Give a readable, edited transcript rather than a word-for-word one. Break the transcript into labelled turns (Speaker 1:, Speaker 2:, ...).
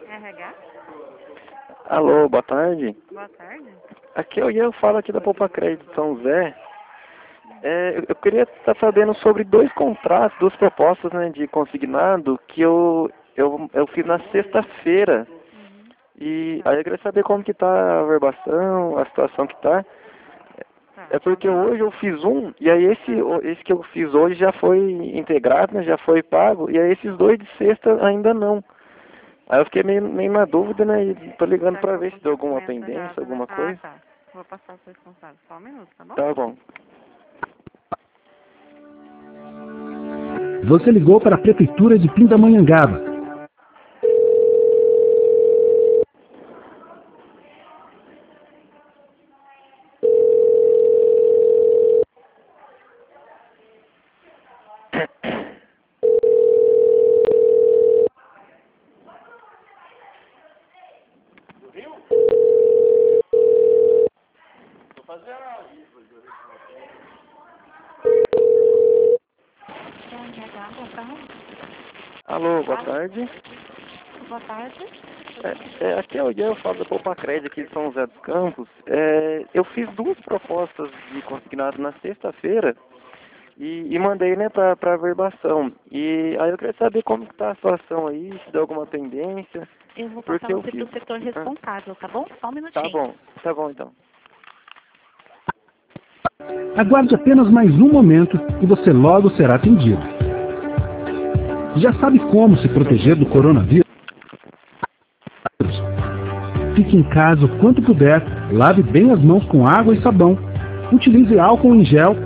Speaker 1: RH?
Speaker 2: Alô, boa tarde.
Speaker 1: Boa tarde.
Speaker 2: Aqui eu falo aqui da Poupa Crédito São José. Eu queria estar sabendo sobre dois contratos, duas propostas, né, de consignado que eu fiz na sexta-feira. E aí eu queria saber como que tá a verbação, a situação que tá.
Speaker 1: Tá.
Speaker 2: É porque hoje eu fiz um, e aí esse que eu fiz hoje já foi integrado, né, já foi pago, e aí esses dois de sexta ainda não. Aí eu fiquei meio na dúvida, né, e tô ligando pra ver se deu alguma pendência, alguma coisa.
Speaker 1: Ah, tá. Vou passar o seu responsável. Só um minuto, tá bom?
Speaker 2: Tá bom.
Speaker 3: Você ligou para a Prefeitura de Pindamonhangaba.
Speaker 1: RH, boa tarde.
Speaker 2: Alô, boa tarde.
Speaker 1: Boa tarde.
Speaker 2: Aqui eu falo da Poupa Crédito aqui de São José dos Campos. Eu fiz duas propostas de consignado na sexta-feira e mandei, né, pra verbação. E aí eu queria saber como que tá a situação aí, se deu alguma pendência.
Speaker 1: Eu vou passar
Speaker 2: Porque eu
Speaker 1: você
Speaker 2: fiz.
Speaker 1: pro setor responsável, tá bom? Só um
Speaker 2: Tá
Speaker 1: minutinho.
Speaker 2: bom então.
Speaker 3: Aguarde apenas mais um momento e você logo será atendido. Já sabe como se proteger do coronavírus? Fique em casa o quanto puder, lave bem as mãos com água e sabão. Utilize álcool em gel